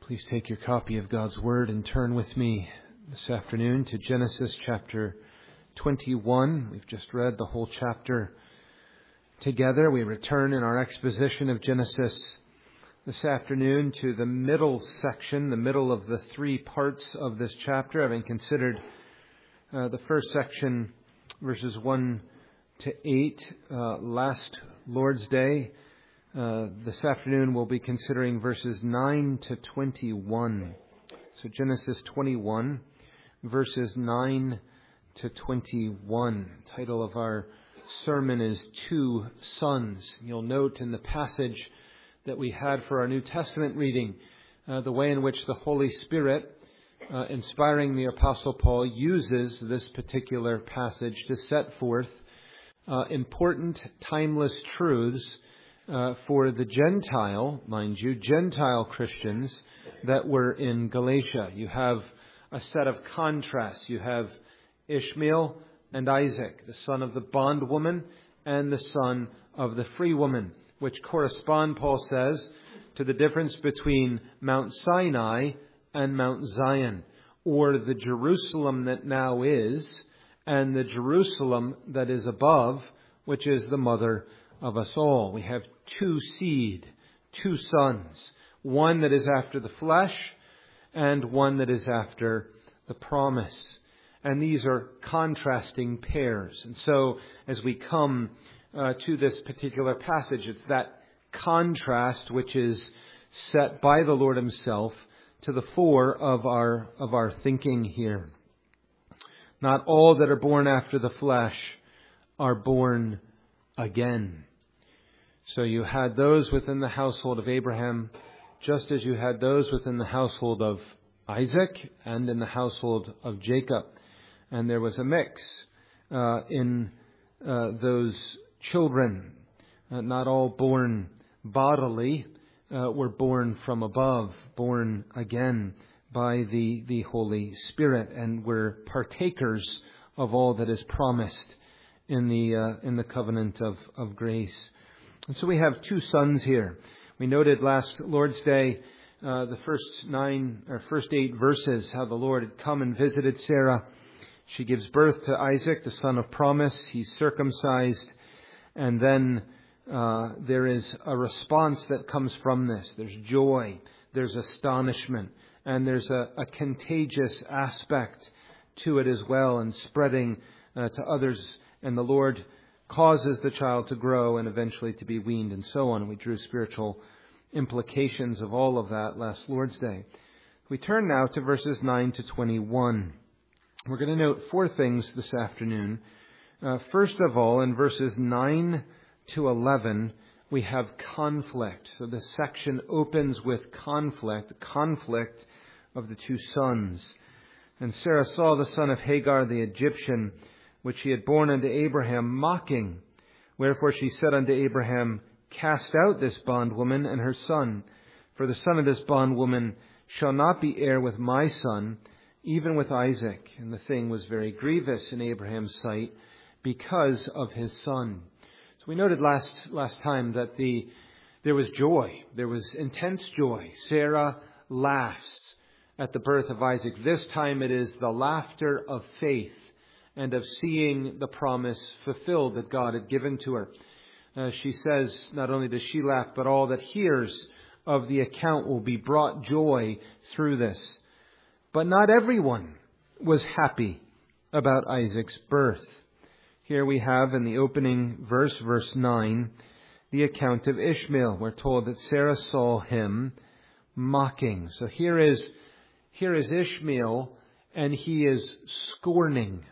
Please take your copy of God's Word and turn with me this afternoon to Genesis chapter 21. We've just read the whole chapter together. We return in our exposition of Genesis this afternoon to the middle section, the middle of the three parts of this chapter, having considered the first section, verses 1 to 8, last Lord's Day. This afternoon we'll be considering verses 9 to 21. So Genesis 21, verses 9 to 21. The title of our sermon is Two Sons. You'll note in the passage that we had for our New Testament reading, the way in which the Holy Spirit, inspiring the Apostle Paul, uses this particular passage to set forth important, timeless truths for the Gentile, mind you, Gentile Christians that were in Galatia. You have a set of contrasts. You have Ishmael and Isaac, the son of the bondwoman and the son of the free woman, which correspond, Paul says, to the difference between Mount Sinai and Mount Zion, or the Jerusalem that now is, and the Jerusalem that is above, which is the mother of us all. We have two seed, two sons, one that is after the flesh and one that is after the promise. And these are contrasting pairs. And so as we come to this particular passage, it's that contrast which is set by the Lord Himself to the fore of our thinking here. Not all that are born after the flesh are born again. So you had those within the household of Abraham, just as you had those within the household of Isaac and in the household of Jacob. And there was a mix in those children. Not all born bodily were born from above, born again by the Holy Spirit, and were partakers of all that is promised in the covenant of grace. And so we have two sons here. We noted last Lord's Day the first 8 verses, how the Lord had come and visited Sarah. She gives birth to Isaac, the son of promise. He's circumcised. And then there is a response that comes from this. There's joy, there's astonishment, and there's a contagious aspect to it as well, and spreading to others. And the Lord causes the child to grow and eventually to be weaned and so on. We drew spiritual implications of all of that last Lord's Day. We turn now to verses 9 to 21. We're going to note 4 things this afternoon. First of all, in verses 9 to 11, we have conflict. So this section opens with conflict, the conflict of the two sons. And Sarah saw the son of Hagar the Egyptian, which he had borne unto Abraham, mocking. Wherefore she said unto Abraham, Cast out this bondwoman and her son, for the son of this bondwoman shall not be heir with my son, even with Isaac. And the thing was very grievous in Abraham's sight because of his son. So we noted last time that there was joy. There was intense joy. Sarah laughs at the birth of Isaac. This time it is the laughter of faith and of seeing the promise fulfilled that God had given to her. She says, not only does she laugh, but all that hears of the account will be brought joy through this. But not everyone was happy about Isaac's birth. Here we have in the opening verse, verse 9, the account of Ishmael. We're told that Sarah saw him mocking. So here is Ishmael, and he is scorning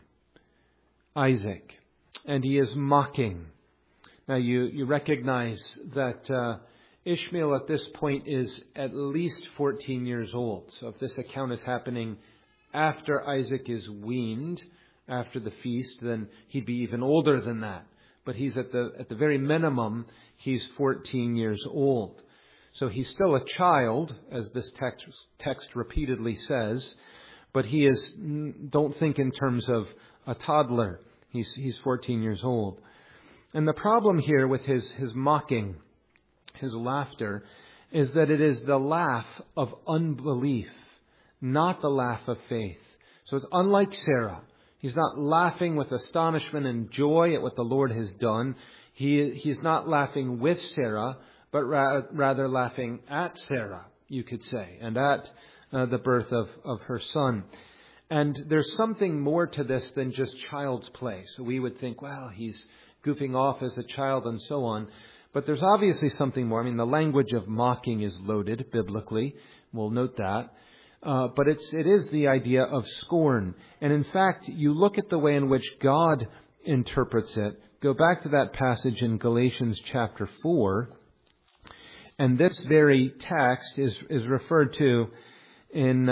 Isaac, and he is mocking. Now you recognize that Ishmael at this point is at least 14 years old. So if this account is happening after Isaac is weaned, after the feast, then he'd be even older than that. But he's at the very minimum, he's 14 years old. So he's still a child, as this text repeatedly says, but he is, don't think in terms of a toddler. He's 14 years old. And the problem here with his mocking, his laughter, is that it is the laugh of unbelief, not the laugh of faith. So it's unlike Sarah. He's not laughing with astonishment and joy at what the Lord has done. He's not laughing with Sarah, but rather laughing at Sarah, you could say, and at the birth of her son. And there's something more to this than just child's play. So we would think, well, he's goofing off as a child and so on. But there's obviously something more. I mean, the language of mocking is loaded biblically. We'll note that. But it is the idea of scorn. And in fact, you look at the way in which God interprets it. Go back to that passage in Galatians chapter 4. And this very text is referred to in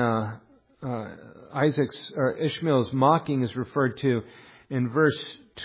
Ishmael's mocking is referred to in verse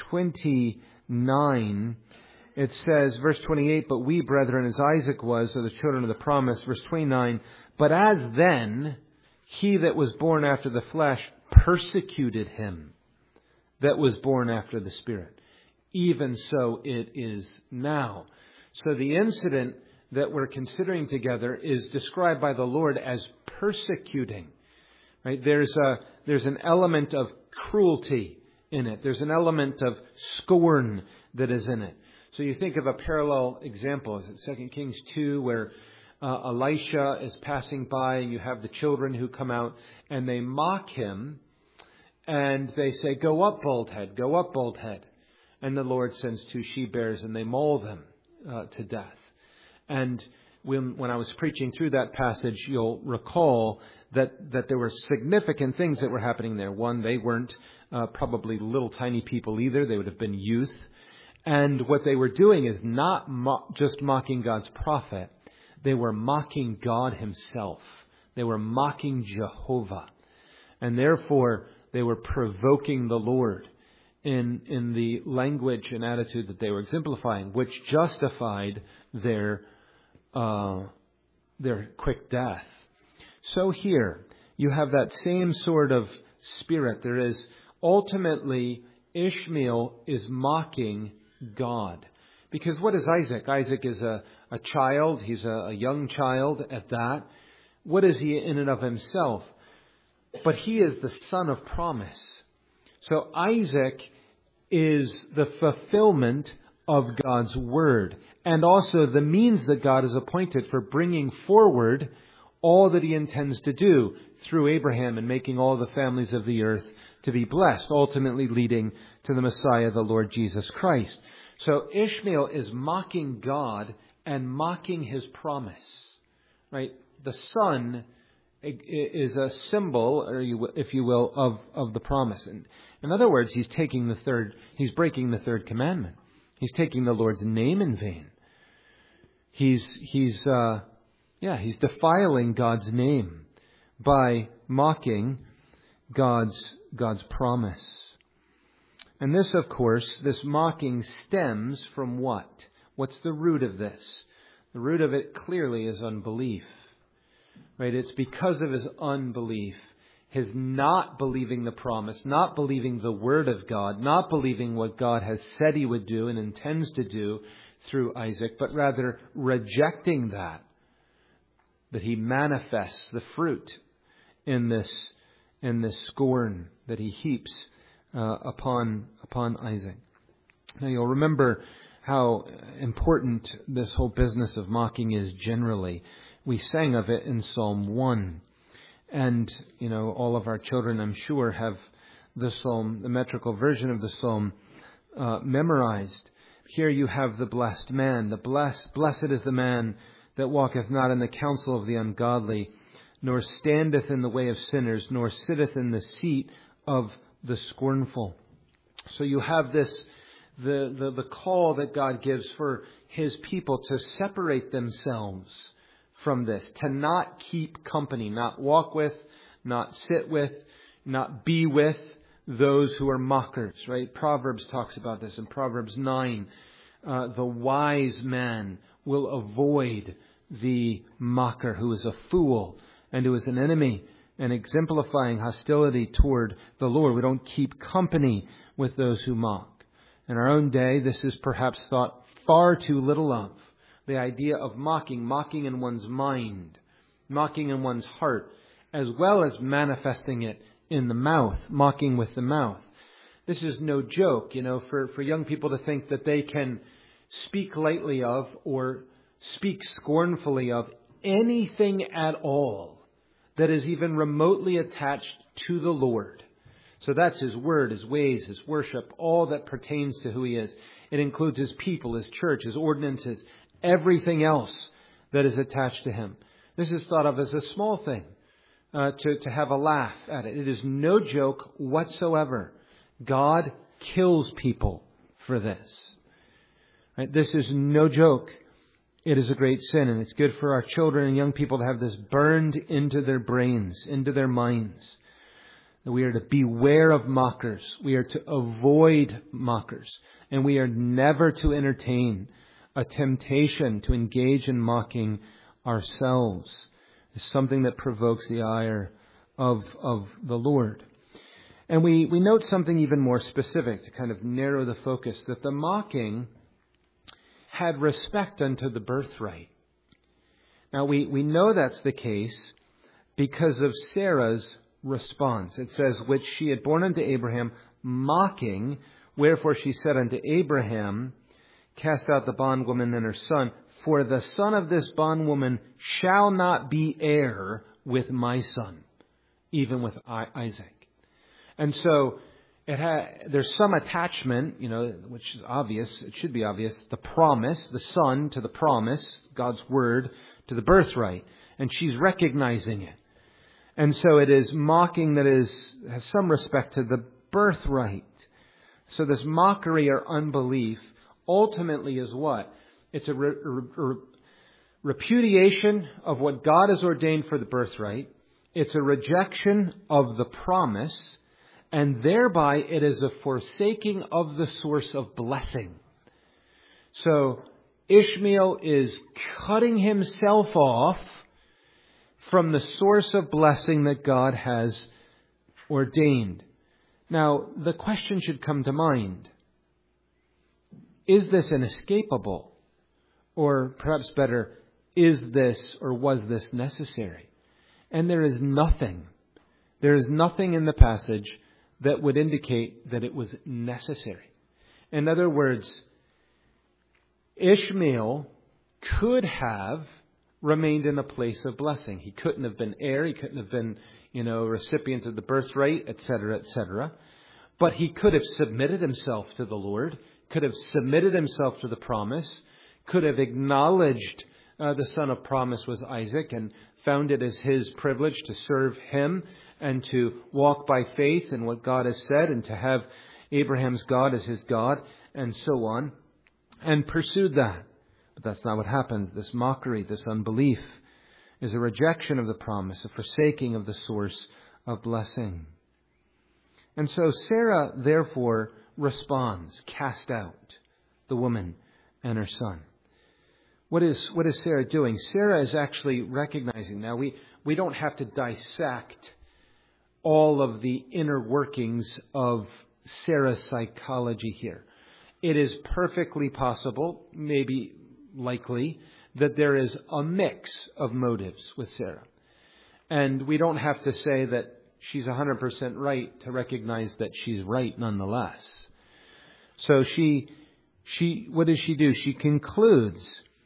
29. It says, verse 28, but we, brethren, as Isaac was, are the children of the promise. Verse 29, but as then he that was born after the flesh persecuted him that was born after the Spirit. Even so it is now. So the incident that we're considering together is described by the Lord as persecuting. Right? There's an element of cruelty in it. There's an element of scorn that is in it. So you think of a parallel example. Is it 2 Kings 2 where Elisha is passing by and you have the children who come out and they mock him and they say, go up, bald head, go up, bald head. And the Lord sends 2 she-bears and they maul them to death. And when I was preaching through that passage, you'll recall that there were significant things that were happening there. One, they weren't probably little tiny people either. They would have been youth. And what they were doing is not just mocking God's prophet. They were mocking God himself. They were mocking Jehovah. And therefore, they were provoking the Lord in the language and attitude that they were exemplifying, which justified their quick death. So here, you have that same sort of spirit. There is ultimately, Ishmael is mocking God. Because what is Isaac? Isaac is a child. He's a young child at that. What is he in and of himself? But he is the son of promise. So Isaac is the fulfillment of God's word, and also the means that God has appointed for bringing forward all that he intends to do through Abraham and making all the families of the earth to be blessed, ultimately leading to the Messiah, the Lord Jesus Christ. So Ishmael is mocking God and mocking his promise, right? The son is a symbol, or if you will, of the promise. And in other words, he's breaking the third commandment. He's taking the Lord's name in vain. He's defiling God's name by mocking God's promise. And this, of course, this mocking stems from what? What's the root of this? The root of it clearly is unbelief. Right? It's because of his unbelief, his not believing the promise, not believing the word of God, not believing what God has said he would do and intends to do through Isaac, but rather rejecting that he manifests the fruit in this scorn that he heaps upon Isaac. Now you'll remember how important this whole business of mocking is generally. We sang of it in Psalm 1. And, all of our children, I'm sure, have the psalm, the metrical version of the psalm, memorized. Here you have the blessed man. Blessed is the man that walketh not in the counsel of the ungodly, nor standeth in the way of sinners, nor sitteth in the seat of the scornful. So you have this, the call that God gives for his people to separate themselves from this, to not keep company, not walk with, not sit with, not be with those who are mockers, right? Proverbs talks about this in Proverbs 9. The wise man will avoid the mocker who is a fool and who is an enemy, and exemplifying hostility toward the Lord. We don't keep company with those who mock. In our own day, this is perhaps thought far too little of. The idea of mocking in one's mind, mocking in one's heart, as well as manifesting it in the mouth, mocking with the mouth. This is no joke, for young people to think that they can speak lightly of or speak scornfully of anything at all that is even remotely attached to the Lord. So that's His word, His ways, His worship, all that pertains to who He is. It includes His people, His church, His ordinances, everything else that is attached to Him. This is thought of as a small thing, to have a laugh at it. It is no joke whatsoever. God kills people for this. Right? This is no joke. It is a great sin, and it's good for our children and young people to have this burned into their brains, into their minds. That we are to beware of mockers. We are to avoid mockers. And we are never to entertain a temptation to engage in mocking ourselves. It's something that provokes the ire of the Lord. And we note something even more specific to kind of narrow the focus, that the mocking had respect unto the birthright. Now we know that's the case because of Sarah's response. It says, which she had borne unto Abraham, mocking, wherefore she said unto Abraham, cast out the bondwoman and her son, for the son of this bondwoman shall not be heir with my son, even with Isaac. And so there's some attachment, which is obvious. It should be obvious. The promise, the son to the promise, God's word to the birthright. And she's recognizing it. And so it is mocking that has some respect to the birthright. So this mockery or unbelief ultimately is what? It's a repudiation of what God has ordained for the birthright. It's a rejection of the promise. And thereby it is a forsaking of the source of blessing. So Ishmael is cutting himself off from the source of blessing that God has ordained. Now, the question should come to mind. Is this inescapable? Or perhaps better, is this or was this necessary? And there is nothing in the passage that would indicate that it was necessary. In other words, Ishmael could have remained in a place of blessing. He couldn't have been heir. He couldn't have been, recipient of the birthright, etc., etc. But he could have submitted himself to the Lord, could have submitted himself to the promise, could have acknowledged the son of promise was Isaac and found it as his privilege to serve him and to walk by faith in what God has said and to have Abraham's God as his God and so on, and pursued that. But that's not what happens. This mockery, this unbelief is a rejection of the promise, a forsaking of the source of blessing. And so Sarah, therefore, responds, cast out the woman and her son. What is Sarah doing? Sarah is actually recognizing. Now, we don't have to dissect all of the inner workings of Sarah's psychology here. It is perfectly possible, maybe likely, that there is a mix of motives with Sarah. And we don't have to say that she's 100% right to recognize that she's right nonetheless. So she what does she do? She concludes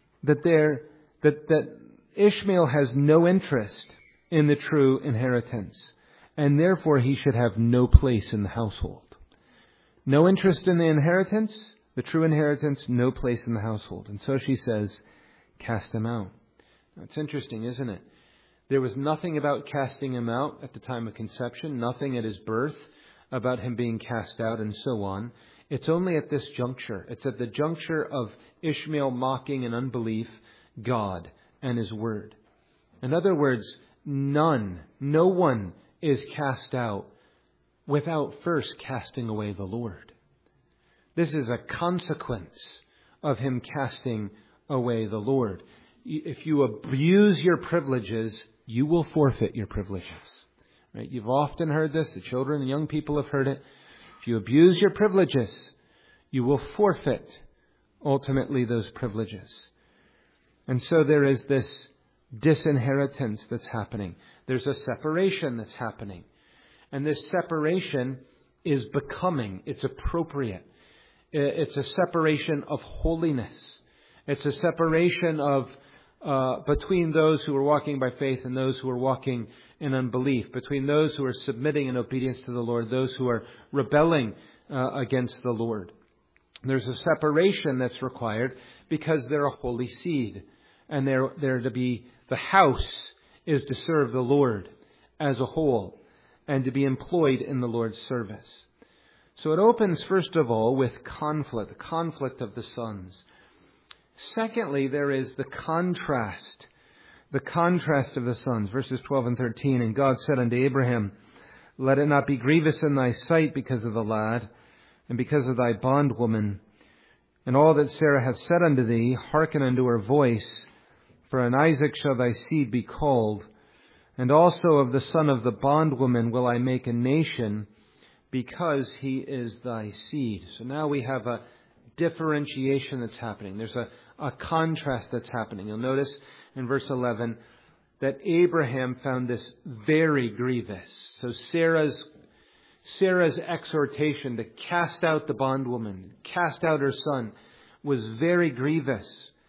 that Ishmael has no interest in the true inheritance, and therefore he should have no place in the household. No interest in the inheritance, the true inheritance, no place in the household. And so she says, cast him out. Now, it's interesting, isn't it? There was nothing about casting him out at the time of conception, nothing at his birth about him being cast out and so on. It's only at this juncture. It's at the juncture of Ishmael mocking and unbelief God and His Word. In other words, no one is cast out without first casting away the Lord. This is a consequence of him casting away the Lord. If you abuse your privileges, you will forfeit your privileges. Right? You've often heard this. The children and young people have heard it. If you abuse your privileges, you will forfeit ultimately those privileges. And so there is this disinheritance that's happening. There's a separation that's happening. And this separation is becoming. It's appropriate. It's a separation of holiness. It's a separation of between those who are walking by faith and those who are walking in unbelief, between those who are submitting in obedience to the Lord, those who are rebelling against the Lord. There's a separation that's required because they're a holy seed, and they're to be, the house is to serve the Lord as a whole and to be employed in the Lord's service. So it opens, first of all, with conflict, the conflict of the sons. Secondly, there is the contrast of the sons. Verses 12 and 13, and God said unto Abraham, let it not be grievous in thy sight because of the lad, and because of thy bondwoman. And all that Sarah hath said unto thee, hearken unto her voice, for in Isaac shall thy seed be called. And also of the son of the bondwoman will I make a nation, because he is thy seed. So now we have a differentiation that's happening. There's a contrast that's happening. You'll notice in verse 11 that Abraham found this very grievous. So Sarah's exhortation to cast out the bondwoman, cast out her son, was very grievous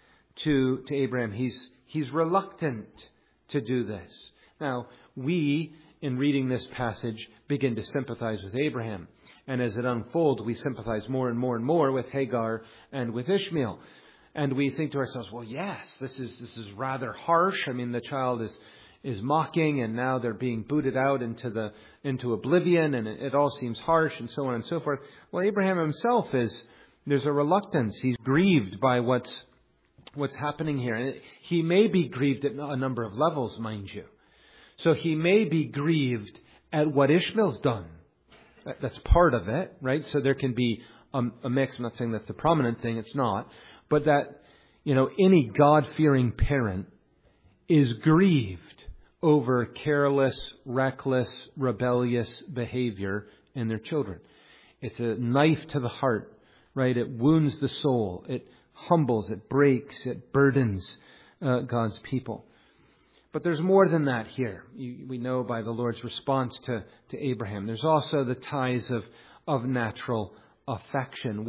to Abraham. He's reluctant to do this. Now, we, in reading this passage, begin to sympathize with Abraham. And as it unfolds, we sympathize more and more and more with Hagar and with Ishmael. And we think to ourselves, well, yes, this is rather harsh. I mean, the child is mocking, and now they're being booted out into oblivion, and it all seems harsh, and so on and so forth. Well, Abraham himself there's a reluctance. He's grieved by what's happening here. And he may be grieved at a number of levels, mind you. So he may be grieved at what Ishmael's done. That's part of it, right? So there can be a mix. I'm not saying that's the prominent thing. It's not. But that, any God-fearing parent is grieved over careless, reckless, rebellious behavior in their children. It's a knife to the heart, right? It wounds the soul. It humbles, it breaks, it burdens God's people. But there's more than that here. We know by the Lord's response to Abraham. There's also the ties of natural affection.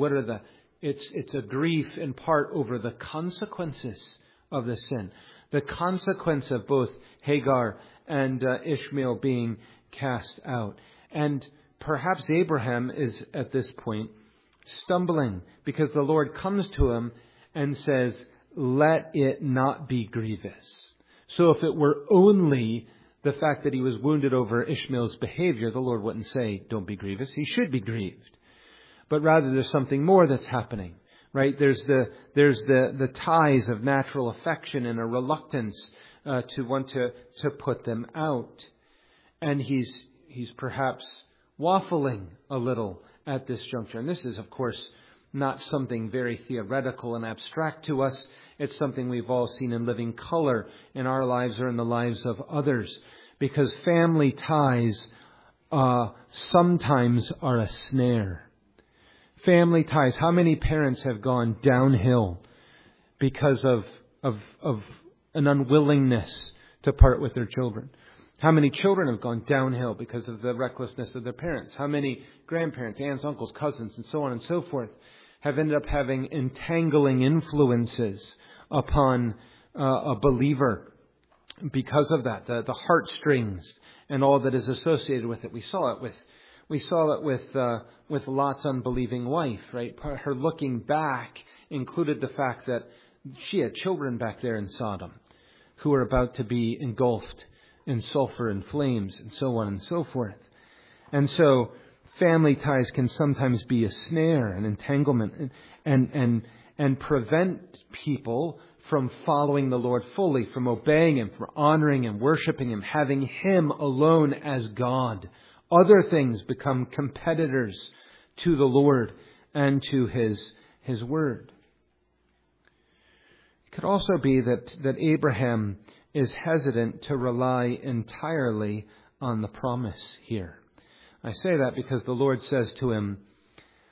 It's a grief in part over the consequences of the sin. The consequence of both Hagar and Ishmael being cast out. And perhaps Abraham is at this point stumbling because the Lord comes to him and says, let it not be grievous. So if it were only the fact that he was wounded over Ishmael's behavior, the Lord wouldn't say, don't be grievous. He should be grieved. But rather there's something more that's happening, right? There's the ties of natural affection and a reluctance to want to put them out. And he's perhaps waffling a little at this juncture. And this is, of course, not something very theoretical and abstract to us. It's something we've all seen in living color in our lives or in the lives of others. Because family ties sometimes are a snare. Family ties. How many parents have gone downhill because of an unwillingness to part with their children? How many children have gone downhill because of the recklessness of their parents? How many grandparents, aunts, uncles, cousins, and so on and so forth have ended up having entangling influences upon a believer because of that? The heartstrings and all that is associated with it. We saw it with Lot's unbelieving wife, right? Her looking back included the fact that she had children back there in Sodom who were about to be engulfed in sulfur and flames and so on and so forth. And so family ties can sometimes be a snare, an entanglement, and prevent people from following the Lord fully, from obeying Him, from honoring Him, worshiping Him, having Him alone as God. Other things become competitors to the Lord and to His Word. It could also be that Abraham is hesitant to rely entirely on the promise here. I say that because the Lord says to him,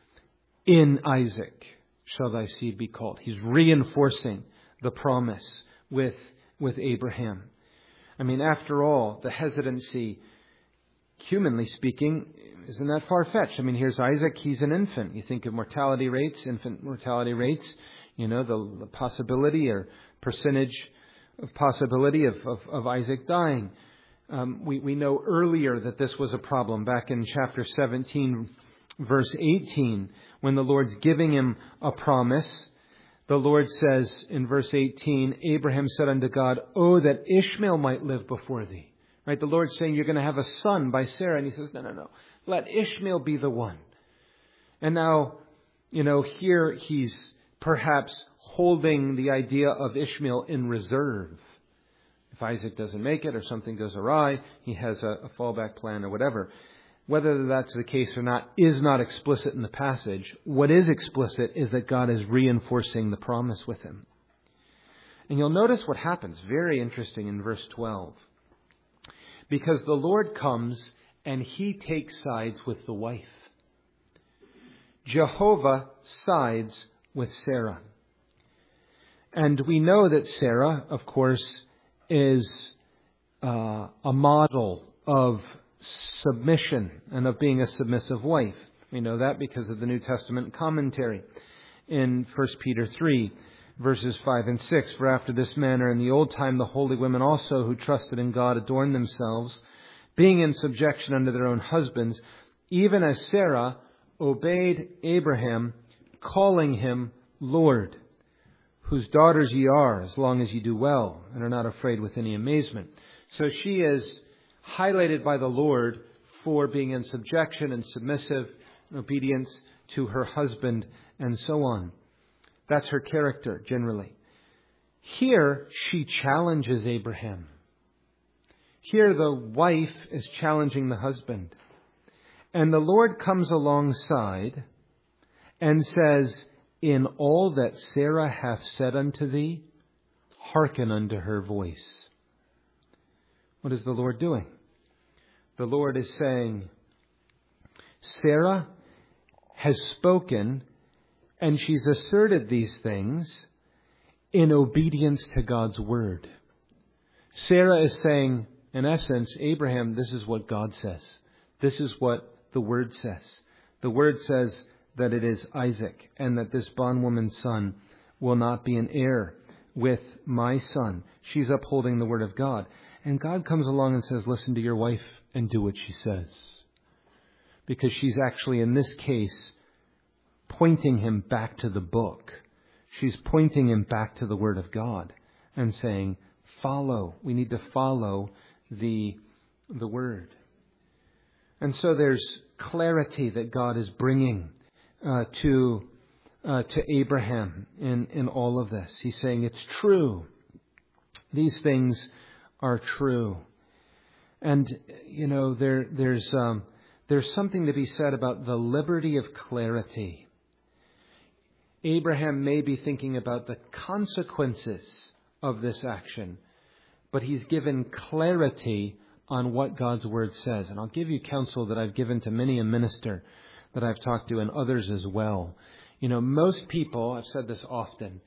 in Isaac shall thy seed be called. He's reinforcing the promise with Abraham. I mean, after all, the hesitancy, humanly speaking, isn't that far-fetched. I mean, here's Isaac, he's an infant. You think of mortality rates, infant mortality rates, the possibility or percentage of possibility of Isaac dying. We know earlier that this was a problem back in chapter 17, verse 18, when the Lord's giving him a promise. The Lord says in verse 18, Abraham said unto God, "Oh, that Ishmael might live before thee." Right? The Lord's saying you're going to have a son by Sarah. And he says, no. Let Ishmael be the one. And now, here he's perhaps holding the idea of Ishmael in reserve. If Isaac doesn't make it or something goes awry, he has a fallback plan or whatever. Whether that's the case or not is not explicit in the passage. What is explicit is that God is reinforcing the promise with him. And you'll notice what happens. Very interesting in verse 12. Because the Lord comes and he takes sides with the wife. Jehovah sides with Sarah. And we know that Sarah, of course, is a model of submission and of being a submissive wife. We know that because of the New Testament commentary in 1 Peter 3, verses 5 and 6. For after this manner in the old time the holy women also who trusted in God adorned themselves, being in subjection unto their own husbands, even as Sarah obeyed Abraham, calling him Lord, whose daughters ye are, as long as ye do well, and are not afraid with any amazement. So she is highlighted by the Lord for being in subjection and submissive and obedience to her husband and so on. That's her character, generally. Here, she challenges Abraham. Here, the wife is challenging the husband. And the Lord comes alongside and says, "In all that Sarah hath said unto thee, hearken unto her voice." What is the Lord doing? The Lord is saying, Sarah has spoken, and she's asserted these things in obedience to God's word. Sarah is saying, in essence, Abraham, this is what God says. This is what the word says. The word says that it is Isaac, and that this bondwoman's son will not be an heir with my son. She's upholding the word of God. And God comes along and says, listen to your wife and do what she says. Because she's actually, in this case, pointing him back to the book. She's pointing him back to the word of God and saying, follow. We need to follow the word. And so there's clarity that God is bringing to Abraham in all of this. He's saying it's true. These things are true. And, there's something to be said about the liberty of clarity. Abraham may be thinking about the consequences of this action, but he's given clarity on what God's word says. And I'll give you counsel that I've given to many a minister that I've talked to and others as well. Most people, I've said this often,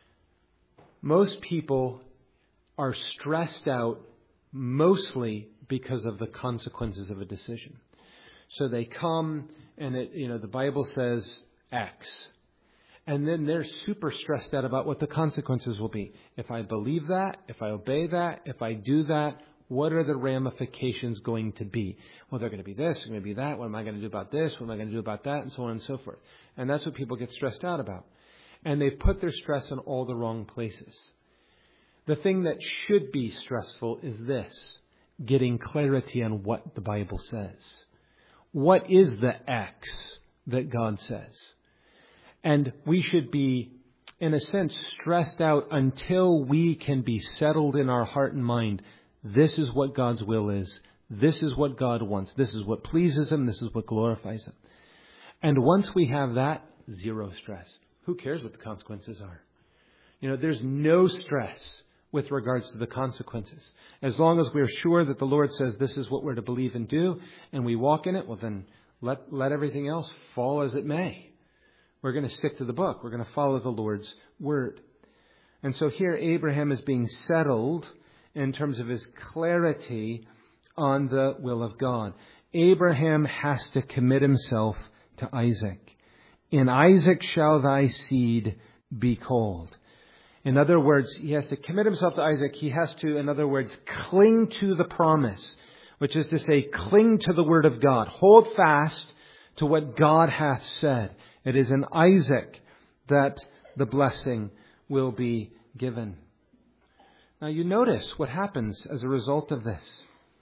most people are stressed out mostly because of the consequences of a decision. So they come and the Bible says X. And then they're super stressed out about what the consequences will be. If I believe that, if I obey that, if I do that, what are the ramifications going to be? Well, they're going to be this, they're going to be that. What am I going to do about this? What am I going to do about that? And so on and so forth. And that's what people get stressed out about. And they put their stress in all the wrong places. The thing that should be stressful is this: getting clarity on what the Bible says. What is the X that God says? And we should be, in a sense, stressed out until we can be settled in our heart and mind. This is what God's will is. This is what God wants. This is what pleases Him. This is what glorifies Him. And once we have that, zero stress. Who cares what the consequences are? There's no stress with regards to the consequences. As long as we're sure that the Lord says this is what we're to believe and do, and we walk in it, well then let everything else fall as it may. We're going to stick to the book. We're going to follow the Lord's word. And so here Abraham is being settled in terms of his clarity on the will of God. Abraham has to commit himself to Isaac. In Isaac shall thy seed be called. In other words, he has to commit himself to Isaac. He has to, in other words, cling to the promise, which is to say, cling to the word of God. Hold fast to what God hath said. It is in Isaac that the blessing will be given. Now you notice what happens as a result of this.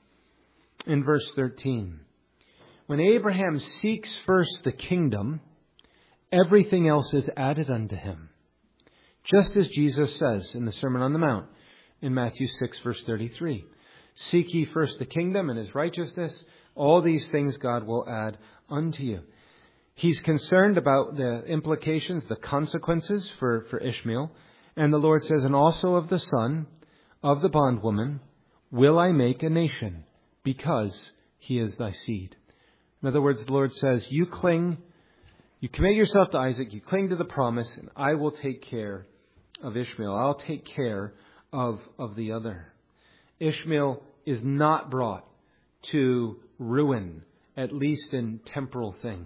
In verse 13, when Abraham seeks first the kingdom, everything else is added unto him. Just as Jesus says in the Sermon on the Mount in Matthew 6, verse 33. Seek ye first the kingdom and his righteousness. All these things God will add unto you. He's concerned about the implications, the consequences for Ishmael. And the Lord says, and also of the son of the bondwoman will I make a nation, because he is thy seed. In other words, the Lord says, you commit yourself to Isaac, you cling to the promise, and I will take care of Ishmael. I'll take care of the other. Ishmael is not brought to ruin, at least in temporal things.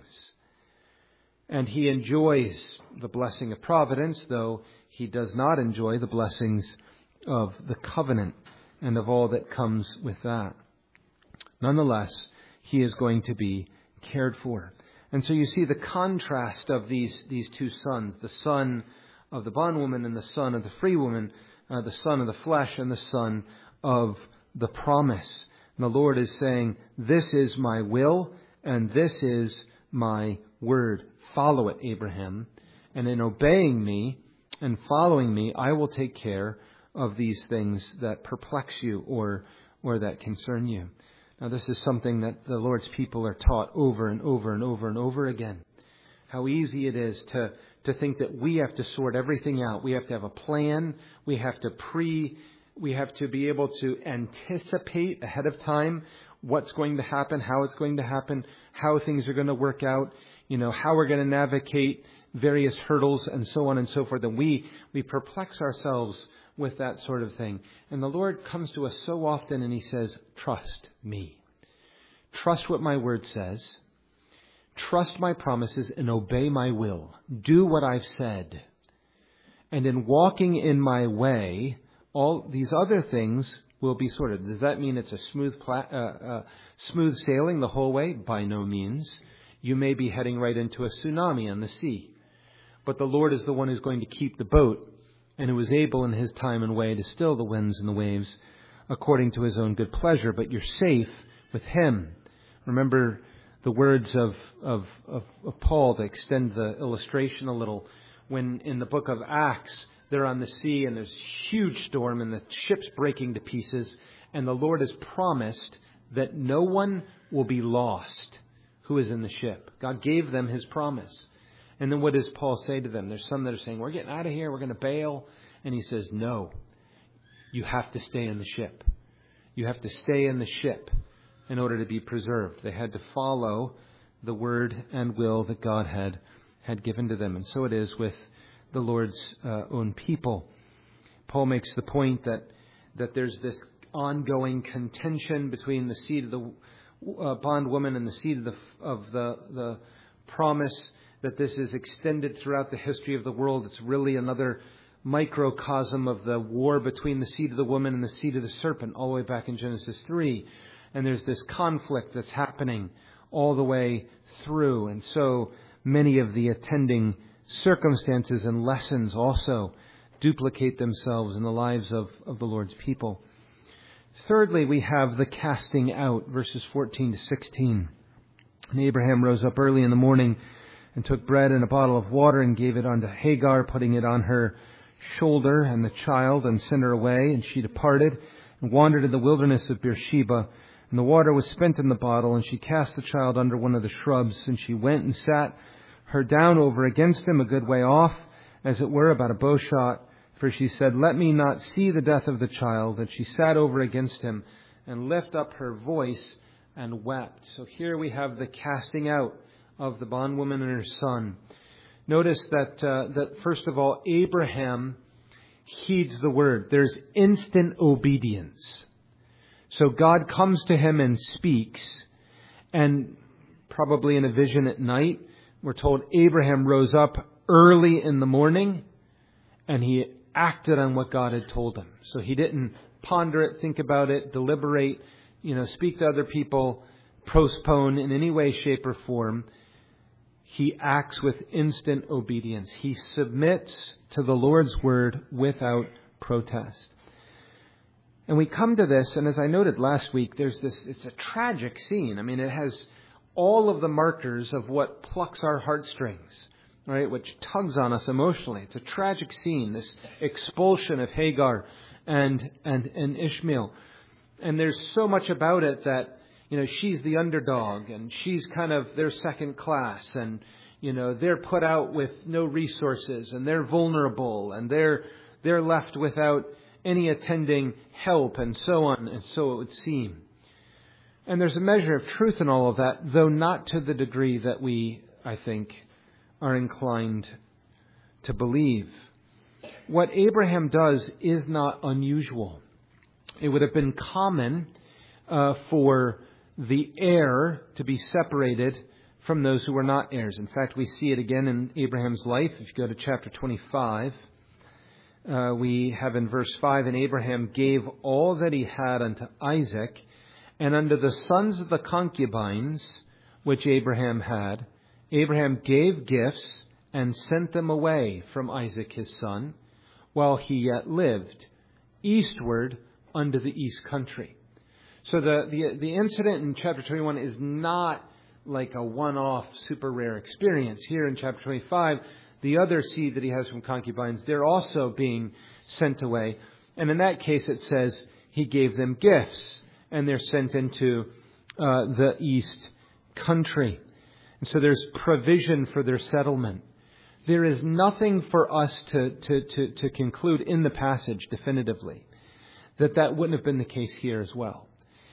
And he enjoys the blessing of providence, though he does not enjoy the blessings of the covenant and of all that comes with that. Nonetheless, he is going to be cared for. And so you see the contrast of these two sons, the son of the bondwoman and the son of the free woman, the son of the flesh and the son of the promise. And the Lord is saying, this is my will and this is my word. Follow it, Abraham. And in obeying me and following me, I will take care of these things that perplex you or that concern you. Now, this is something that the Lord's people are taught over and over and over and over again. How easy it is to think that we have to sort everything out. We have to have a plan. We have to be able to anticipate ahead of time what's going to happen, how it's going to happen, how things are going to work out, how we're going to navigate various hurdles and so on and so forth. And we perplex ourselves with that sort of thing. And the Lord comes to us so often and he says, trust me. Trust what my word says. Trust my promises and obey my will. Do what I've said. And in walking in my way, all these other things will be sorted. Does that mean it's a smooth sailing the whole way? By no means. You may be heading right into a tsunami on the sea. But the Lord is the one who's going to keep the boat, and who is able in his time and way to still the winds and the waves according to his own good pleasure. But you're safe with him. Remember the words of Paul to extend the illustration a little. When in the book of Acts, they're on the sea and there's a huge storm and the ship's breaking to pieces. And the Lord has promised that no one will be lost who is in the ship. God gave them his promise. And then what does Paul say to them? There's some that are saying, we're getting out of here, we're going to bail. And he says, no, you have to stay in the ship. You have to stay in the ship in order to be preserved. They had to follow the word and will that God had given to them. And so it is with the Lord's own people. Paul makes the point that there's this ongoing contention between the seed of the bondwoman and the seed of the promise, that this is extended throughout the history of the world. It's really another microcosm of the war between the seed of the woman and the seed of the serpent, all the way back in Genesis 3. And there's this conflict that's happening all the way through. And so many of the attending circumstances and lessons also duplicate themselves in the lives of the Lord's people. Thirdly, we have the casting out, verses 14 to 16. And Abraham rose up early in the morning and took bread and a bottle of water and gave it unto Hagar, putting it on her shoulder and the child, and sent her away. And she departed and wandered in the wilderness of Beersheba. And the water was spent in the bottle, and she cast the child under one of the shrubs. And she went and sat her down over against him a good way off, as it were about a bow shot. For she said, let me not see the death of the child. And she sat over against him and lifted up her voice and wept. So here we have the casting out of the bondwoman and her son. Notice that first of all, Abraham heeds the word. There's instant obedience. So God comes to him and speaks, and probably in a vision at night, we're told Abraham rose up early in the morning and he acted on what God had told him. So he didn't ponder it, think about it, deliberate, speak to other people, postpone in any way, shape, or form. He acts with instant obedience. He submits to the Lord's word without protest. And we come to this, and as I noted last week, it's a tragic scene. I mean, it has all of the markers of what plucks our heartstrings, right? Which tugs on us emotionally. It's a tragic scene, this expulsion of Hagar and Ishmael. And there's so much about it that, she's the underdog and she's kind of their second class, and, they're put out with no resources and they're vulnerable and they're left without any attending help and so on, and so it would seem. And there's a measure of truth in all of that, though not to the degree that we, I think, are inclined to believe. What Abraham does is not unusual. It would have been common for the heir to be separated from those who were not heirs. In fact, we see it again in Abraham's life. If you go to chapter 25, we have in verse 5, "And Abraham gave all that he had unto Isaac, and unto the sons of the concubines which Abraham had, Abraham gave gifts and sent them away from Isaac his son, while he yet lived, eastward unto the east country." So the incident in chapter 21 is not like a one-off super rare experience. Here in chapter 25, the other seed that he has from concubines, they're also being sent away. And in that case, it says he gave them gifts, and they're sent into the east country. And so there's provision for their settlement. There is nothing for us to conclude in the passage definitively that wouldn't have been the case here as well.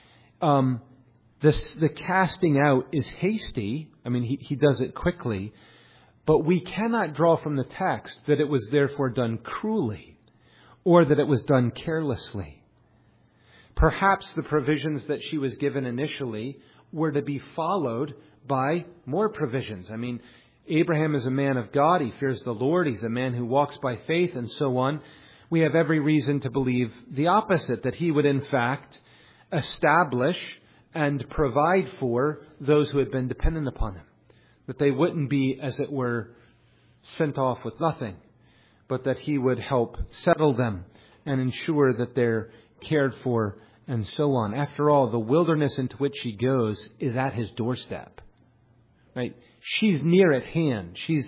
The casting out is hasty. I mean, he does it quickly. But we cannot draw from the text that it was therefore done cruelly or that it was done carelessly. Perhaps the provisions that she was given initially were to be followed by more provisions. I mean, Abraham is a man of God. He fears the Lord. He's a man who walks by faith and so on. We have every reason to believe the opposite, that he would in fact establish and provide for those who had been dependent upon him. That they wouldn't be, as it were, sent off with nothing, but that he would help settle them and ensure that they're cared for and so on. After all, the wilderness into which she goes is at his doorstep. Right? She's near at hand. She's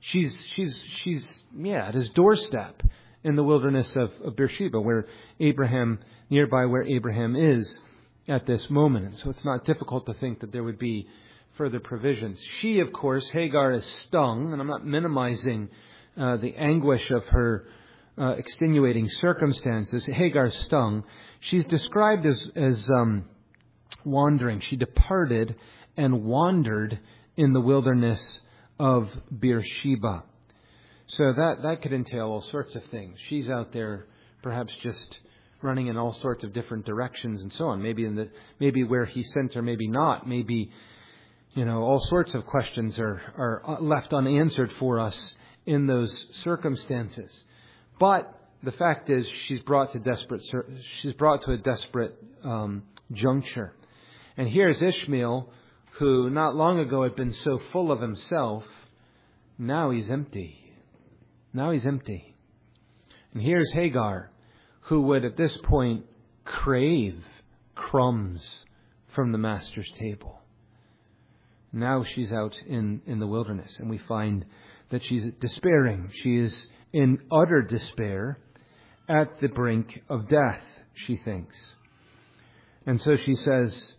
at his doorstep in the wilderness of Beersheba, nearby where Abraham is at this moment. And so it's not difficult to think that there would be further provisions. She, of course, Hagar, is stung, and I'm not minimizing the anguish of her extenuating circumstances. Hagar stung. She's described as wandering. She departed and wandered in the wilderness of Beersheba. So that could entail all sorts of things. She's out there perhaps just running in all sorts of different directions and so on. Maybe where he sent her, maybe not. Maybe, all sorts of questions are left unanswered for us in those circumstances. But the fact is, she's brought to a desperate juncture. And here's Ishmael, who not long ago had been so full of himself. Now he's empty. And here's Hagar, who would at this point crave crumbs from the master's table. Now she's out in the wilderness, and we find that she's despairing. She is in utter despair, at the brink of death, she thinks. And so she says,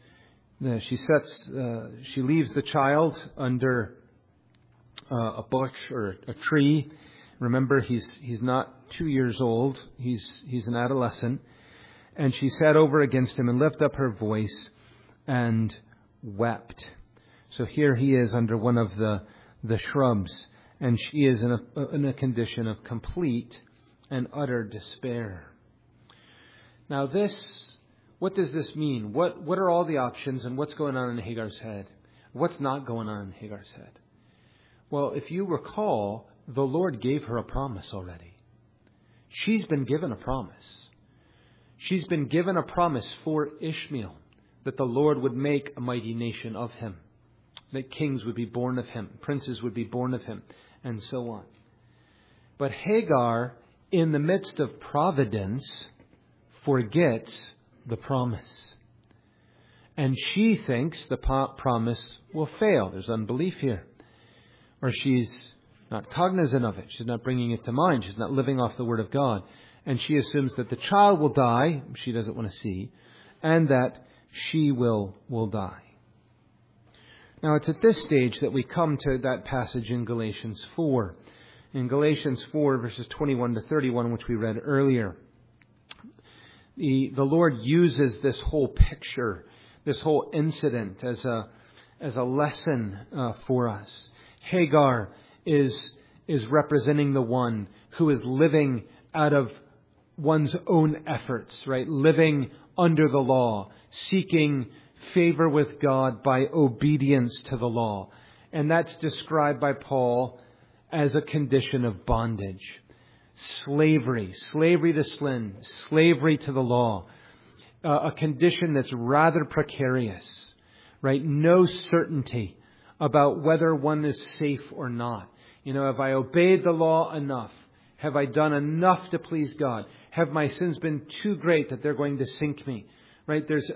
she leaves the child under a bush or a tree. Remember, he's not 2 years old. He's an adolescent. And she sat over against him and lifted up her voice and wept. So here he is under one of the shrubs, and she is in a condition of complete and utter despair. Now what does this mean? What are all the options and what's going on in Hagar's head? What's not going on in Hagar's head? Well, if you recall, the Lord gave her a promise already. She's been given a promise. She's been given a promise for Ishmael that the Lord would make a mighty nation of him, that kings would be born of him, princes would be born of him, and so on. But Hagar, in the midst of providence, forgets the promise. And she thinks the promise will fail. There's unbelief here. Or she's not cognizant of it. She's not bringing it to mind. She's not living off the Word of God. And she assumes that the child will die, she doesn't want to see, and that she will die. Now, it's at this stage that we come to that passage in Galatians 4. In Galatians 4, verses 21 to 31, which we read earlier, the Lord uses this whole picture, this whole incident as a lesson for us. Hagar is representing the one who is living out of one's own efforts, right? Living under the law, seeking favor with God by obedience to the law. And that's described by Paul as a condition of bondage. Slavery to sin, slavery to the law. A condition that's rather precarious, right? No certainty about whether one is safe or not. Have I obeyed the law enough? Have I done enough to please God? Have my sins been too great that they're going to sink me? Right? There's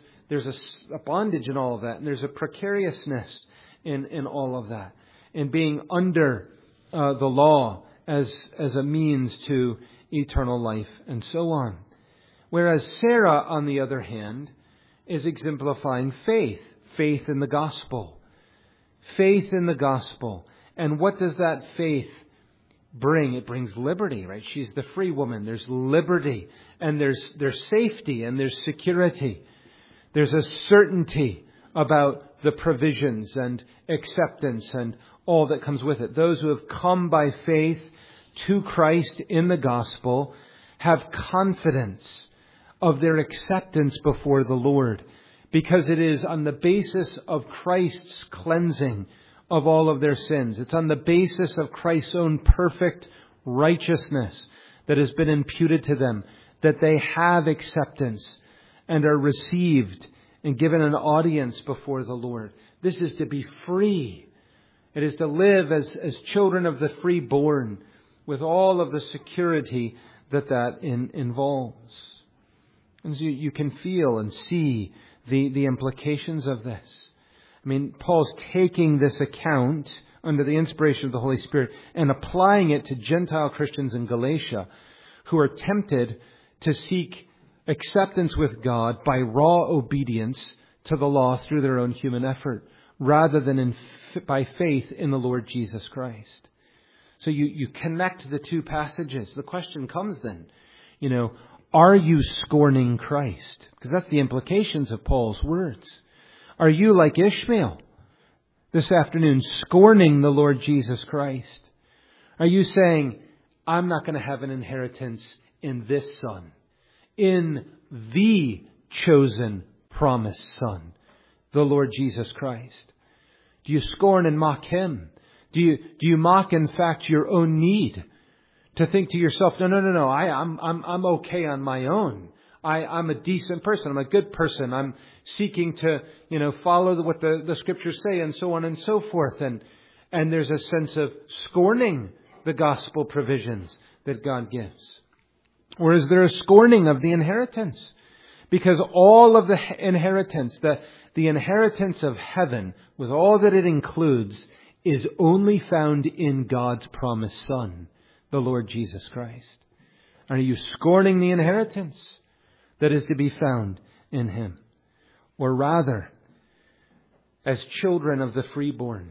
a bondage in all of that, and there's a precariousness in all of that, in being under the law as a means to eternal life, and so on. Whereas Sarah, on the other hand, is exemplifying faith in the gospel. Faith in the gospel. And what does that faith bring? It brings liberty, right? She's the free woman. There's liberty, and there's safety, and there's security. There's a certainty about the provisions and acceptance and all that comes with it. Those who have come by faith to Christ in the gospel have confidence of their acceptance before the Lord, because it is on the basis of Christ's cleansing of all of their sins. It's on the basis of Christ's own perfect righteousness that has been imputed to them that they have acceptance and are received and given an audience before the Lord. This is to be free. It is to live as children of the freeborn with all of the security that involves. And so you can feel and see the implications of this. I mean, Paul's taking this account under the inspiration of the Holy Spirit and applying it to Gentile Christians in Galatia who are tempted to seek acceptance with God by raw obedience to the law through their own human effort, rather than by faith in the Lord Jesus Christ. So you connect the two passages. The question comes then, are you scorning Christ? Because that's the implications of Paul's words. Are you like Ishmael this afternoon, scorning the Lord Jesus Christ? Are you saying, I'm not going to have an inheritance in this son, in the chosen promised son, the Lord Jesus Christ? Do you scorn and mock him? Do you mock, in fact, your own need to think to yourself, no, I'm okay on my own. I'm a decent person. I'm a good person. I'm seeking to, follow what the scriptures say, and so on and so forth. And there's a sense of scorning the gospel provisions that God gives. Or is there a scorning of the inheritance? Because all of the inheritance, the inheritance of heaven, with all that it includes, is only found in God's promised Son, the Lord Jesus Christ. Are you scorning the inheritance that is to be found in Him? Or rather, as children of the freeborn,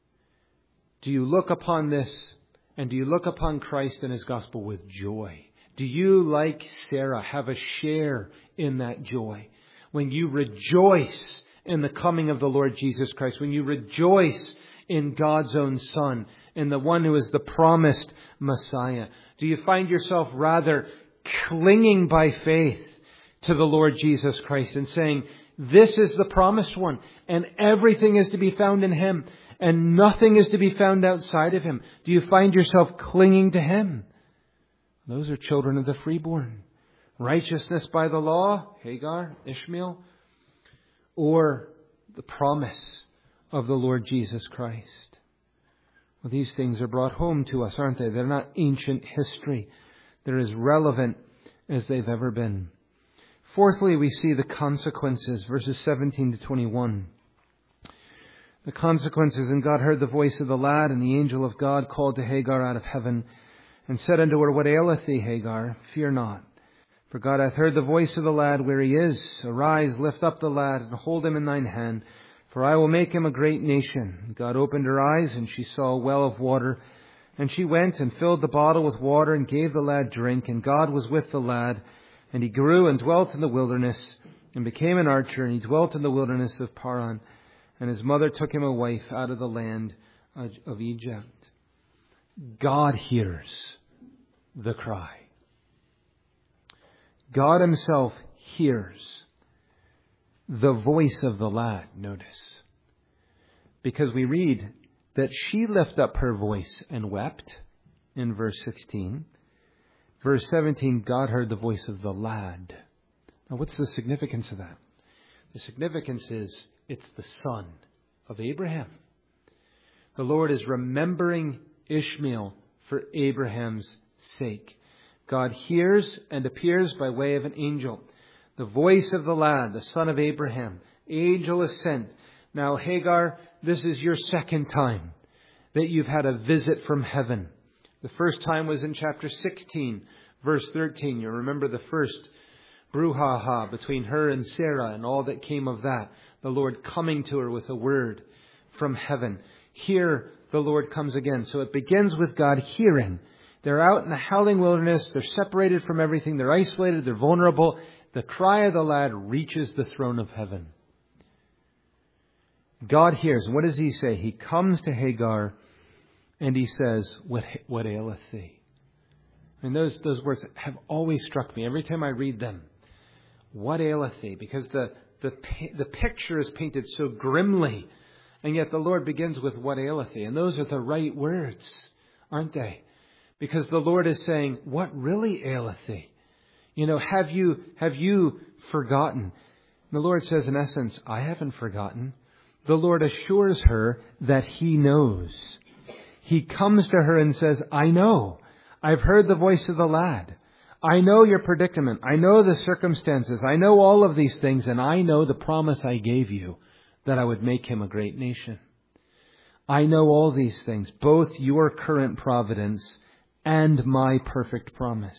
do you look upon this and do you look upon Christ and His gospel with joy? Do you, like Sarah, have a share in that joy? When you rejoice in the coming of the Lord Jesus Christ, when you rejoice in God's own Son, in the one who is the promised Messiah? Do you find yourself rather clinging by faith to the Lord Jesus Christ and saying, this is the promised one, and everything is to be found in Him, and nothing is to be found outside of Him? Do you find yourself clinging to Him? Those are children of the freeborn. Righteousness by the law, Hagar, Ishmael, or the promise of the Lord Jesus Christ. Well, these things are brought home to us, aren't they? They're not ancient history. They're as relevant as they've ever been. Fourthly, we see the consequences, verses 17 to 21. The consequences, and God heard the voice of the lad, and the angel of God called to Hagar out of heaven, and said unto her, What aileth thee, Hagar? Fear not. For God hath heard the voice of the lad where he is. Arise, lift up the lad, and hold him in thine hand, for I will make him a great nation. God opened her eyes, and she saw a well of water. And she went and filled the bottle with water, and gave the lad drink. And God was with the lad, and he grew and dwelt in the wilderness, and became an archer, and he dwelt in the wilderness of Paran. And his mother took him a wife out of the land of Egypt. God hears the cry. God Himself hears the voice of the lad, notice. Because we read that she lifted up her voice and wept in verse 16. Verse 17, God heard the voice of the lad. Now, what's the significance of that? The significance is it's the son of Abraham. The Lord is remembering Ishmael for Abraham's sake. God hears and appears by way of an angel. The voice of the lad, the son of Abraham. Angel is sent. Now, Hagar, this is your second time that you've had a visit from heaven. The first time was in chapter 16, verse 13. You remember the first brouhaha between her and Sarah and all that came of that. The Lord coming to her with a word from heaven. Here, the Lord comes again. So it begins with God hearing. They're out in the howling wilderness. They're separated from everything. They're isolated. They're vulnerable. The cry of the lad reaches the throne of heaven. God hears. And what does He say? He comes to Hagar and He says, What aileth thee? And those words have always struck me every time I read them. What aileth thee? Because the picture is painted so grimly. And yet the Lord begins with what aileth thee. And those are the right words, aren't they? Because the Lord is saying, what really aileth thee? You know, have you forgotten? And the Lord says, in essence, I haven't forgotten. The Lord assures her that He knows. He comes to her and says, I know. I've heard the voice of the lad. I know your predicament. I know the circumstances. I know all of these things. And I know the promise I gave you that I would make him a great nation. I know all these things, both your current providence and my perfect promise.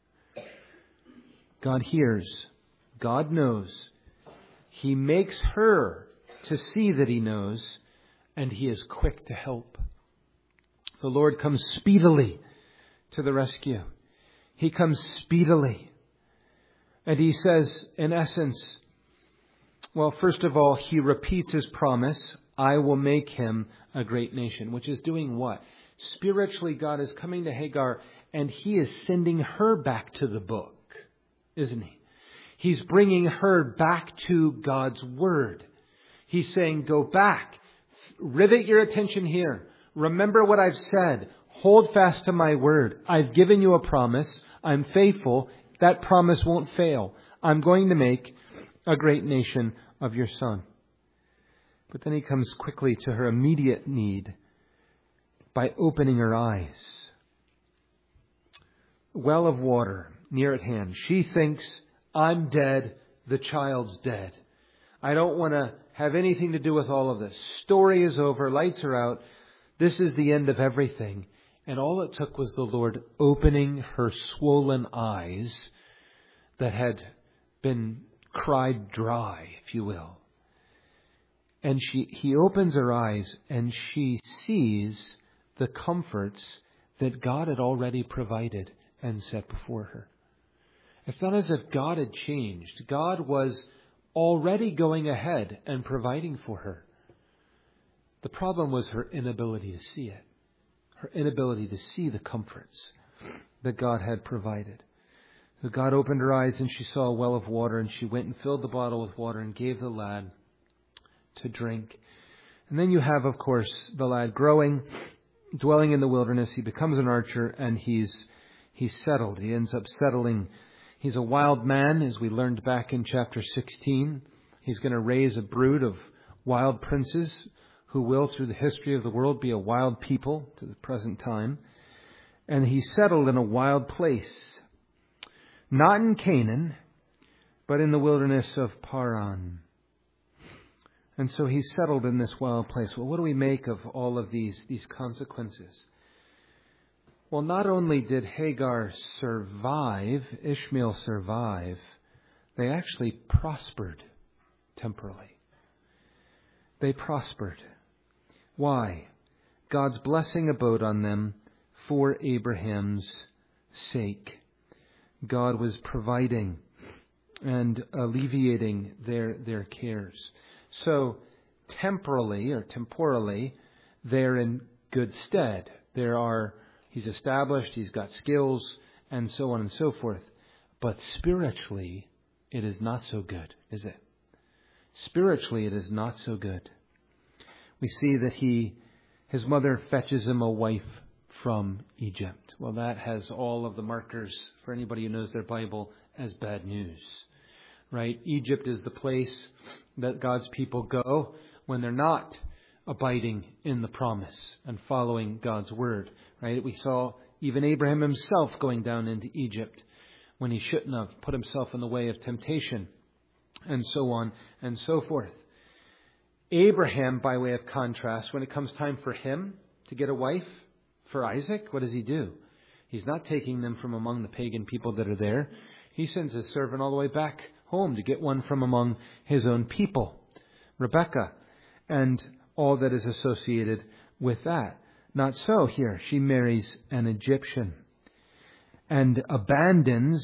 God hears. God knows. He makes her to see that He knows, and He is quick to help. The Lord comes speedily to the rescue. He comes speedily. And He says, in essence, well, first of all, He repeats His promise, I will make him a great nation, which is doing what? Spiritually, God is coming to Hagar and He is sending her back to the book, isn't He? He's bringing her back to God's Word. He's saying, go back, rivet your attention here. Remember what I've said. Hold fast to my word. I've given you a promise. I'm faithful. That promise won't fail. I'm going to make a great nation of your son. But then He comes quickly to her immediate need by opening her eyes. Well of water near at hand. She thinks, I'm dead. The child's dead. I don't want to have anything to do with all of this. Story is over. Lights are out. This is the end of everything. And all it took was the Lord opening her swollen eyes that had been cried dry, if you will. And He opens her eyes and she sees the comforts that God had already provided and set before her. It's not as if God had changed. God was already going ahead and providing for her. The problem was her inability to see it. Her inability to see the comforts that God had provided. So God opened her eyes and she saw a well of water, and she went and filled the bottle with water and gave the lad to drink. And then you have, of course, the lad growing, dwelling in the wilderness. He becomes an archer, and he's settled. He ends up settling. He's a wild man, as we learned back in chapter 16. He's going to raise a brood of wild princes who will, through the history of the world, be a wild people to the present time. And he settled in a wild place, not in Canaan, but in the wilderness of Paran. And so he's settled in this wild place. Well, what do we make of all of these consequences? Well, not only did Hagar survive, Ishmael survive, they actually prospered temporally. They prospered. Why? God's blessing abode on them for Abraham's sake. God was providing and alleviating their cares. So temporally, they're in good stead. He's established, he's got skills, and so on and so forth. But spiritually, it is not so good, is it? Spiritually, it is not so good. We see that his mother fetches him a wife from Egypt. Well, that has all of the markers for anybody who knows their Bible as bad news, right? Egypt is the place that God's people go when they're not abiding in the promise and following God's word, right? We saw even Abraham himself going down into Egypt when he shouldn't have, put himself in the way of temptation, and so on and so forth. Abraham, by way of contrast, when it comes time for him to get a wife for Isaac, what does he do? He's not taking them from among the pagan people that are there. He sends his servant all the way back home to get one from among his own people, Rebekah, and all that is associated with that. Not so here. She marries an Egyptian and abandons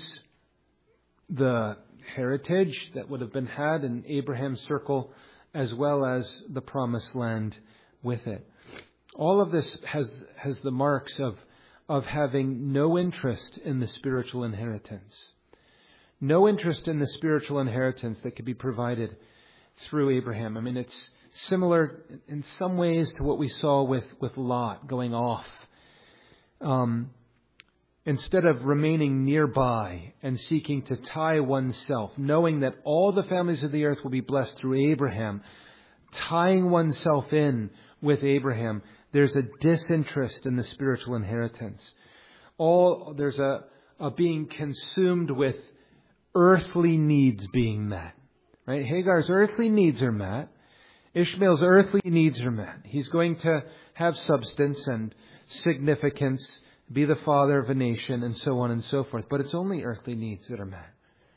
the heritage that would have been had in Abraham's circle, as well as the promised land with it. All of this has the marks of having no interest in the spiritual inheritance. No interest in the spiritual inheritance that could be provided through Abraham. I mean, it's similar in some ways to what we saw with Lot going off. Instead of remaining nearby and seeking to tie oneself, knowing that all the families of the earth will be blessed through Abraham, tying oneself in with Abraham, there's a disinterest in the spiritual inheritance. There's a being consumed with earthly needs being met. Right? Hagar's earthly needs are met. Ishmael's earthly needs are met. He's going to have substance and significance, be the father of a nation, and so on and so forth. But it's only earthly needs that are met.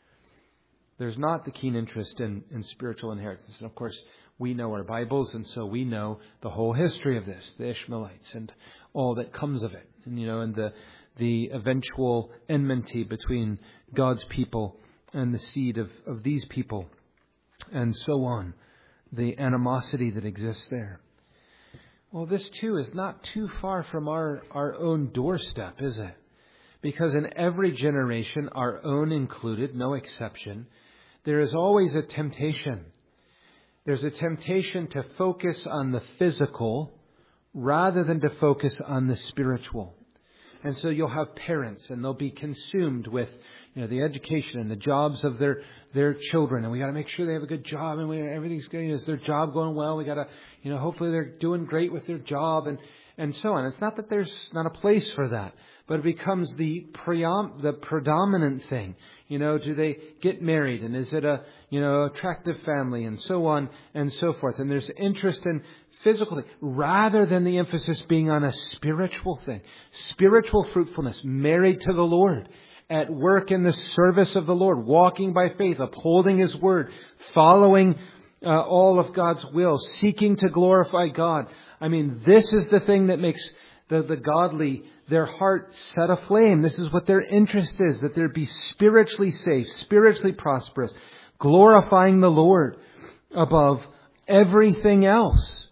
There's not the keen interest in spiritual inheritance. And of course, we know our Bibles, and so we know the whole history of this, the Ishmaelites and all that comes of it. And, and the eventual enmity between God's people and the seed of these people, and so on. The animosity that exists there. Well, this too is not too far from our own doorstep, is it? Because in every generation, our own included, no exception, there is always a temptation. There's a temptation to focus on the physical rather than to focus on the spiritual. And so you'll have parents, and they'll be consumed with the education and the jobs of their children, and we got to make sure they have a good job, and everything's good. Is their job going well? We got to, hopefully they're doing great with their job, and so on. It's not that there's not a place for that, but it becomes the predominant thing. Do they get married, and is it a attractive family, and so on and so forth. And there's interest in physical thing, rather than the emphasis being on a spiritual thing, spiritual fruitfulness, married to the Lord, at work in the service of the Lord, walking by faith, upholding His word, following all of God's will, seeking to glorify God. I mean, this is the thing that makes the godly, their heart set aflame. This is what their interest is, that they be spiritually safe, spiritually prosperous, glorifying the Lord above everything else.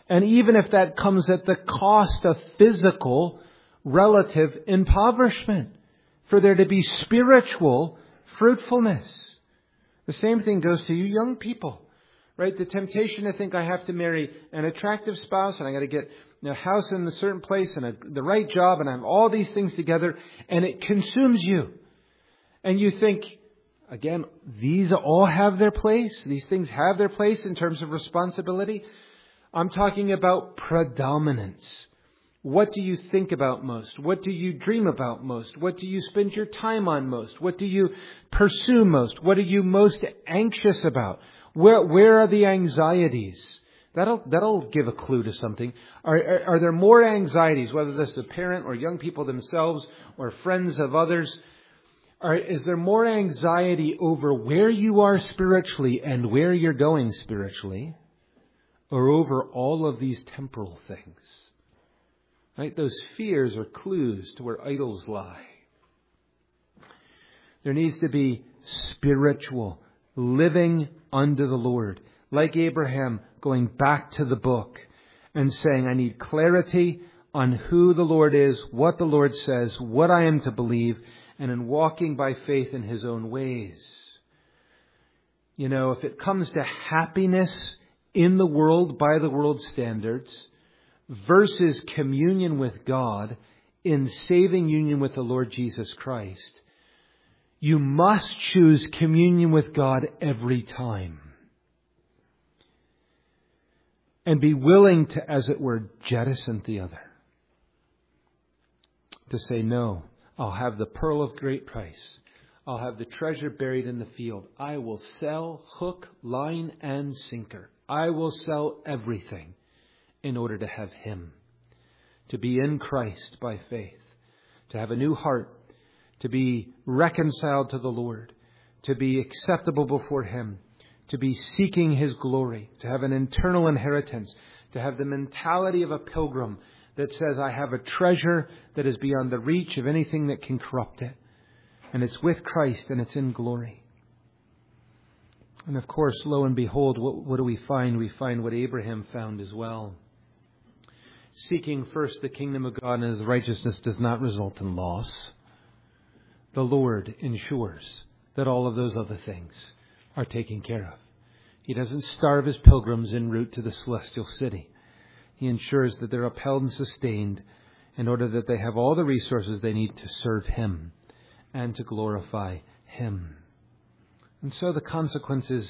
And even if that comes at the cost of physical relative impoverishment, for there to be spiritual fruitfulness. The same thing goes to you young people, right? The temptation to think I have to marry an attractive spouse and I got to get a house in a certain place and the right job and I have all these things together, and it consumes you. And you think, again, these all have their place. These things have their place in terms of responsibility. I'm talking about predominance. What do you think about most? What do you dream about most? What do you spend your time on most? What do you pursue most? What are you most anxious about? Where are the anxieties? That'll give a clue to something. Are there more anxieties, whether this is a parent or young people themselves or friends of others? Is there more anxiety over where you are spiritually and where you're going spiritually, or over all of these temporal things? Right? Those fears are clues to where idols lie. There needs to be spiritual living under the Lord. Like Abraham, going back to the book and saying, I need clarity on who the Lord is, what the Lord says, what I am to believe, and in walking by faith in His own ways. You know, if it comes to happiness in the world by the world's standards versus communion with God in saving union with the Lord Jesus Christ, you must choose communion with God every time. And be willing to, as it were, jettison the other. To say, no, I'll have the pearl of great price. I'll have the treasure buried in the field. I will sell hook, line, and sinker. I will sell everything in order to have Him. To be in Christ by faith. To have a new heart. To be reconciled to the Lord. To be acceptable before Him. To be seeking His glory. To have an eternal inheritance. To have the mentality of a pilgrim that says, I have a treasure that is beyond the reach of anything that can corrupt it. And it's with Christ and it's in glory. And of course, lo and behold, what do we find? We find what Abraham found as well. Seeking first the kingdom of God and His righteousness does not result in loss. The Lord ensures that all of those other things are taken care of. He doesn't starve His pilgrims en route to the celestial city. He ensures that they're upheld and sustained in order that they have all the resources they need to serve Him and to glorify Him. And so the consequences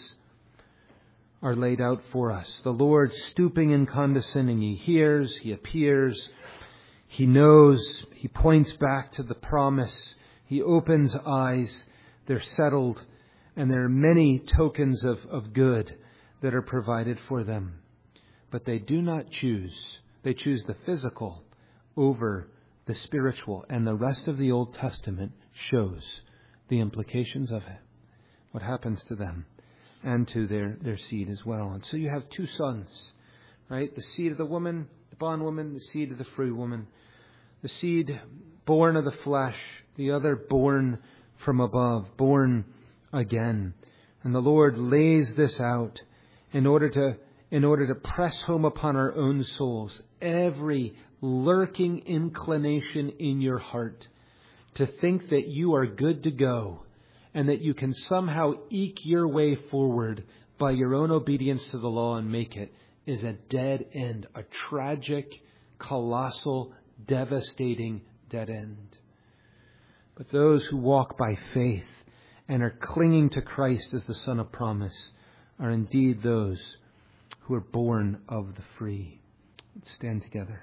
are laid out for us. The Lord stooping and condescending. He hears, He appears, He knows, He points back to the promise. He opens eyes, they're settled, and there are many tokens of good that are provided for them. But they do not choose. They choose the physical over the spiritual. And the rest of the Old Testament shows the implications of it. What happens to them and to their seed as well. And so you have two sons, right? The seed of the woman, the bondwoman, the seed of the free woman. The seed born of the flesh, the other born from above, born again. And the Lord lays this out in order to press home upon our own souls every lurking inclination in your heart to think that you are good to go and that you can somehow eke your way forward by your own obedience to the law and make it is a dead end, a tragic, colossal, devastating dead end. But those who walk by faith and are clinging to Christ as the Son of promise are indeed those who are born of the free. Let's stand together.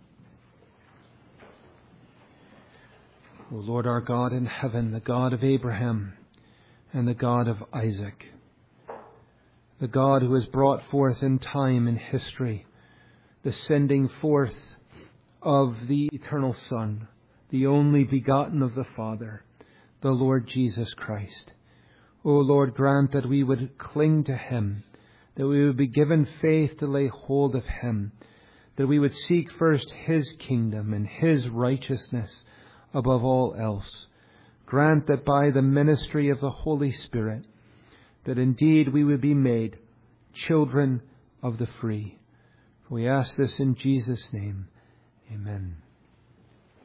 O Lord our God in heaven, the God of Abraham and the God of Isaac, the God who has brought forth in time and history the sending forth of the eternal Son, the only begotten of the Father, the Lord Jesus Christ. O Lord, grant that we would cling to Him, that we would be given faith to lay hold of Him, that we would seek first His kingdom and His righteousness above all else. Grant that by the ministry of the Holy Spirit, that indeed we would be made children of the free. We ask this in Jesus' name. Amen.